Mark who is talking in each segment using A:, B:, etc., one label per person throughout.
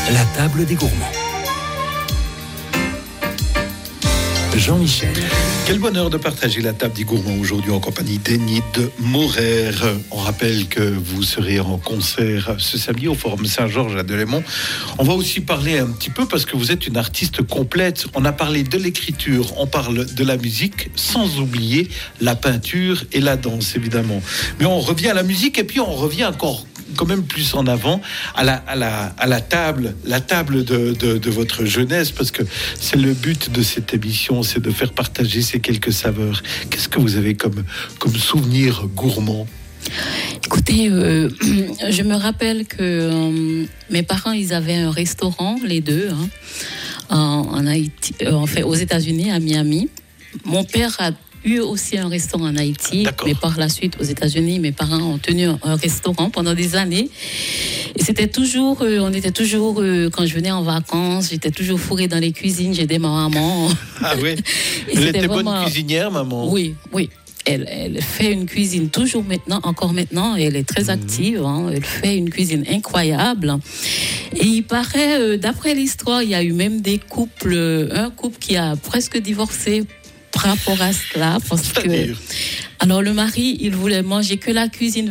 A: La table des gourmands. Jean-Michel.
B: Quel bonheur de partager la table des gourmands aujourd'hui en compagnie d'Enid Maurer. On rappelle que vous serez en concert ce samedi au Forum Saint-Georges à Delémont. On va aussi parler un petit peu parce que vous êtes une artiste complète. On a parlé de l'écriture, on parle de la musique, sans oublier la peinture et la danse évidemment. Mais on revient à la musique et puis on revient encore quand même plus en avant à la table de votre jeunesse, parce que c'est le but de cette émission, c'est de faire partager ces quelques saveurs. Qu'est-ce que vous avez comme souvenir gourmand?
C: Écoutez, je me rappelle que mes parents, ils avaient un restaurant, les deux, en Haïti, aux États-Unis, à Miami. Mon père a eu aussi un restaurant en Haïti, mais par la suite aux États-Unis, mes parents ont tenu un restaurant pendant des années. Et c'était toujours, on était toujours, quand je venais en vacances, j'étais toujours fourrée dans les cuisines, j'aidais ma maman.
B: Ah oui. Elle était vraiment bonne cuisinière, maman.
C: Oui. Elle fait une cuisine encore maintenant, elle est très active, elle fait une cuisine incroyable. Et il paraît, d'après l'histoire, il y a eu même un couple qui a presque divorcé par rapport à cela, parce que alors le mari, il voulait manger que la cuisine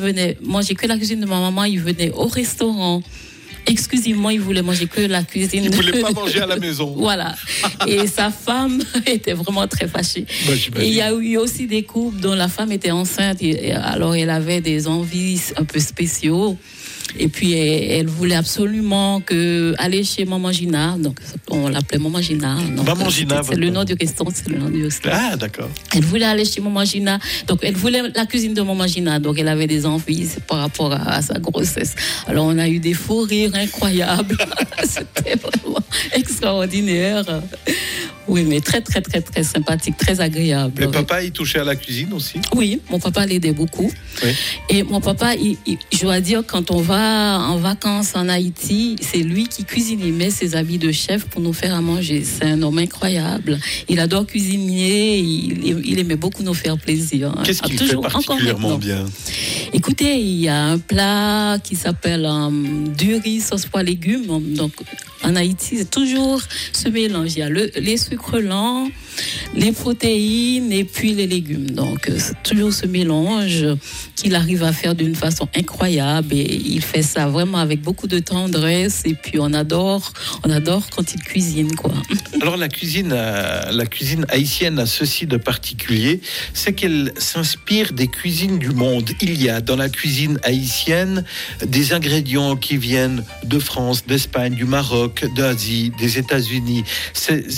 C: de ma maman, il venait au restaurant. Exclusivement, il voulait manger que la cuisine.
B: Il ne voulait pas manger à la maison.
C: Voilà. Et sa femme était vraiment très fâchée. Et il y a eu aussi des couples dont la femme était enceinte. Alors, elle avait des envies un peu spéciaux. Et puis, elle voulait absolument aller chez Maman Gina. Donc, on l'appelait Maman Gina. Donc,
B: Maman Gina,
C: c'est le nom du restaurant.
B: Ah, d'accord.
C: Elle voulait aller chez Maman Gina. Donc, elle voulait la cuisine de Maman Gina. Donc, elle avait des envies par rapport à sa grossesse. Alors, on a eu des fous rires incroyables. C'était vraiment extraordinaire. Oui, mais très, très, très, très sympathique, très agréable.
B: Mais papa, il touchait à la cuisine aussi?
C: Oui, mon papa l'aidait beaucoup. Oui. Et mon papa, je dois dire, quand on va en vacances en Haïti, c'est lui qui cuisine. Il met ses habits de chef pour nous faire à manger. C'est un homme incroyable. Il adore cuisiner. Il aimait beaucoup nous faire plaisir.
B: Qu'est-ce qu'il fait particulièrement bien?
C: Écoutez, il y a un plat qui s'appelle du riz sauce pois légumes. Donc, en Haïti, c'est toujours ce mélange. Il y a les sucres lents, les protéines et puis les légumes. Donc, c'est toujours ce mélange qu'il arrive à faire d'une façon incroyable. Et il fait ça vraiment avec beaucoup de tendresse. Et puis, on adore quand il cuisine, quoi.
B: Alors, la cuisine haïtienne a ceci de particulier, c'est qu'elle s'inspire des cuisines du monde. Il y a dans la cuisine haïtienne des ingrédients qui viennent de France, d'Espagne, du Maroc, d'Asie, des États-Unis. C'est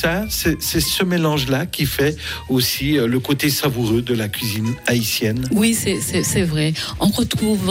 B: ce mélange-là qui fait aussi le côté savoureux de la cuisine haïtienne.
C: Oui, c'est vrai. On retrouve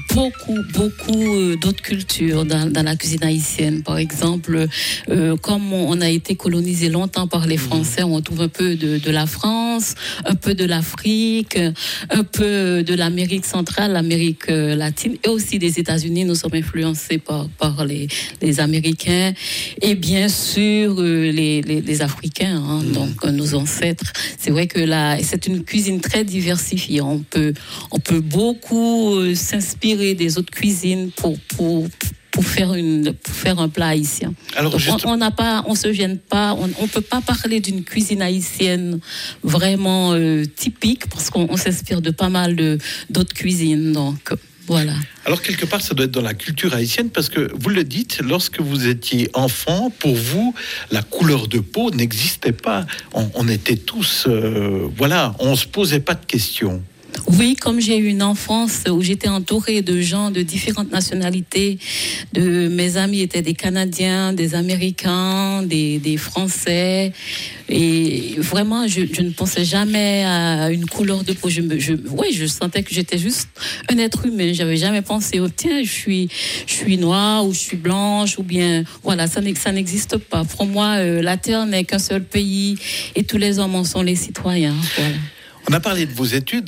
C: beaucoup d'autres cultures dans la cuisine haïtienne. Par exemple, comme on a été colonisé longtemps par les Français, on trouve un peu de la France, un peu de l'Afrique, un peu de l'Amérique centrale, l'Amérique latine et aussi des États-Unis. Nous sommes influencés par les Américains et bien sûr les Africains, donc nos ancêtres. C'est vrai que là, c'est une cuisine très diversifiée. On peut beaucoup s'inspirer des autres cuisines pour faire un plat haïtien. Alors, on se gêne pas, on peut pas parler d'une cuisine haïtienne vraiment typique parce qu'on s'inspire de pas mal d'autres cuisines. Donc voilà.
B: Alors, quelque part, ça doit être dans la culture haïtienne, parce que vous le dites, lorsque vous étiez enfant, pour vous, la couleur de peau n'existait pas. On était tous, on se posait pas de questions.
C: Oui, comme j'ai eu une enfance où j'étais entourée de gens de différentes nationalités, mes amis étaient des Canadiens, des Américains, des Français, et vraiment, je ne pensais jamais à une couleur de peau. Je sentais que j'étais juste un être humain. J'avais jamais pensé, tiens, je suis noire ou je suis blanche ou bien, voilà, ça n'existe pas. Pour moi, la Terre n'est qu'un seul pays et tous les hommes en sont les citoyens. Voilà.
B: On a parlé de vos études,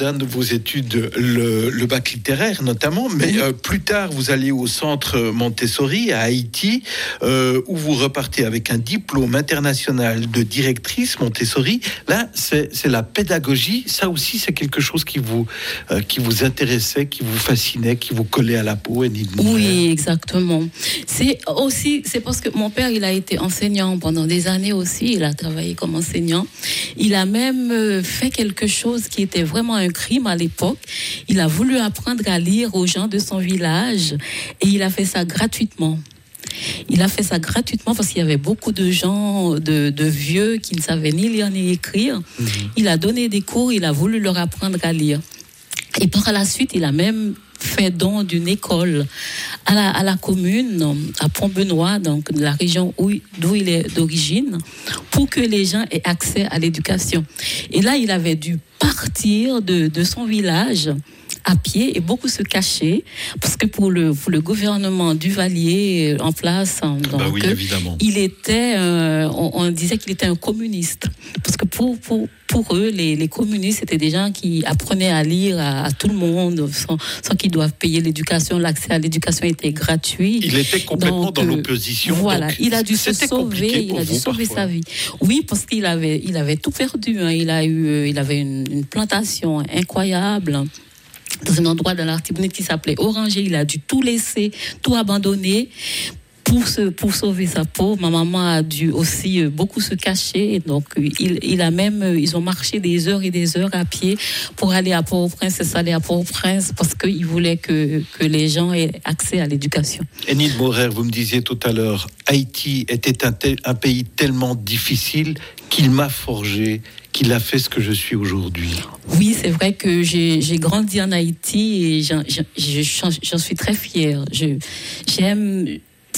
B: le bac littéraire notamment, mais plus tard, vous allez au centre Montessori à Haïti, où vous repartez avec un diplôme international de directrice Montessori. Là, c'est la pédagogie. Ça aussi, c'est quelque chose qui vous intéressait, qui vous fascinait, qui vous collait à la peau.
C: Oui, exactement. C'est parce que mon père, il a été enseignant pendant des années aussi. Il a travaillé comme enseignant. Il a même fait quelque chose qui était vraiment un crime à l'époque. Il a voulu apprendre à lire aux gens de son village et il a fait ça gratuitement. Il a fait ça gratuitement parce qu'il y avait beaucoup de gens, de vieux qui ne savaient ni lire ni écrire. Il a donné des cours, il a voulu leur apprendre à lire. Et par la suite, il a même fait don d'une école à la commune, à Pont-Benoît, donc la région d'où il est d'origine, pour que les gens aient accès à l'éducation. Et là, il avait dû partir de son village à pied et beaucoup se cacher parce que pour le gouvernement Duvalier en place, donc,
B: oui, évidemment.
C: Il était, on disait qu'il était un communiste parce que pour eux, les communistes c'était des gens qui apprenaient à lire à tout le monde sans qu'ils doivent payer l'éducation. L'accès à l'éducation était gratuit.
B: Il était complètement dans l'opposition.
C: Voilà,
B: donc
C: il a dû se sauver, il a dû sauver sa vie. Oui, parce qu'il avait tout perdu. Hein. Il avait une plantation incroyable dans un endroit dans l'Artibonite qui s'appelait Oranger. Il a dû tout laisser, tout abandonner pour sauver sa peau. Ma maman a dû aussi beaucoup se cacher. Donc, ils ont marché des heures et des heures à pied pour aller à Port-au-Prince et s'aller à Port-au-Prince parce qu'ils voulaient que les gens aient accès à l'éducation.
B: Enid Morer, vous me disiez tout à l'heure, Haïti était un pays tellement difficile qu'il m'a forgé, qu'il a fait ce que je suis aujourd'hui.
C: Oui, c'est vrai que j'ai grandi en Haïti et j'en suis très fière. J'aime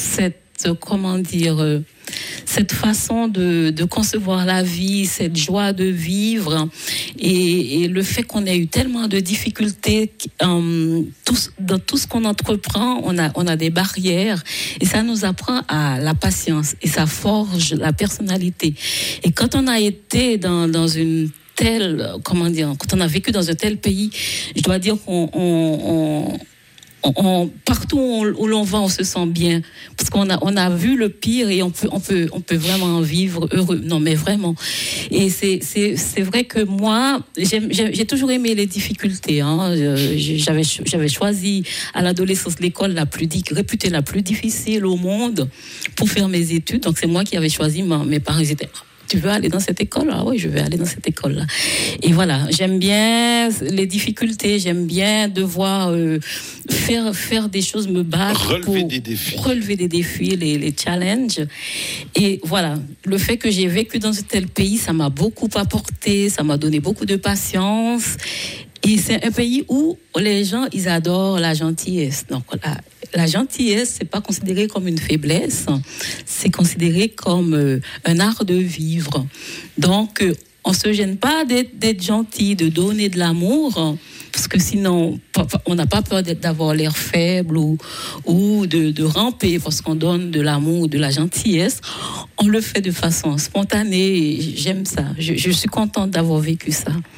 C: cette façon de concevoir la vie, cette joie de vivre et le fait qu'on ait eu tellement de difficultés dans tout ce qu'on entreprend, on a des barrières et ça nous apprend à la patience et ça forge la personnalité. Et quand on a été dans une telle, quand on a vécu dans un tel pays, je dois dire partout où l'on va, on se sent bien parce qu'on a vu le pire et on peut vraiment vivre heureux. Non, mais vraiment. Et c'est vrai que moi, j'ai toujours aimé les difficultés. Hein. J'avais choisi à l'adolescence l'école réputée la plus difficile au monde pour faire mes études. Donc c'est moi qui avais choisi. Mes parents étaient: tu veux aller dans cette école? Ah oui, je vais aller dans cette école-là. Et voilà, j'aime bien les difficultés, j'aime bien devoir faire des choses, me battre relever des défis, les challenges. Et voilà, le fait que j'ai vécu dans un tel pays, ça m'a beaucoup apporté, ça m'a donné beaucoup de patience. Et c'est un pays où les gens, ils adorent la gentillesse. Donc, la gentillesse, c'est pas considéré comme une faiblesse, c'est considéré comme un art de vivre. Donc, on se gêne pas d'être gentil, de donner de l'amour, parce que sinon, on n'a pas peur d'avoir l'air faible ou de ramper parce qu'on donne de l'amour, de la gentillesse. On le fait de façon spontanée et j'aime ça. Je suis contente d'avoir vécu ça.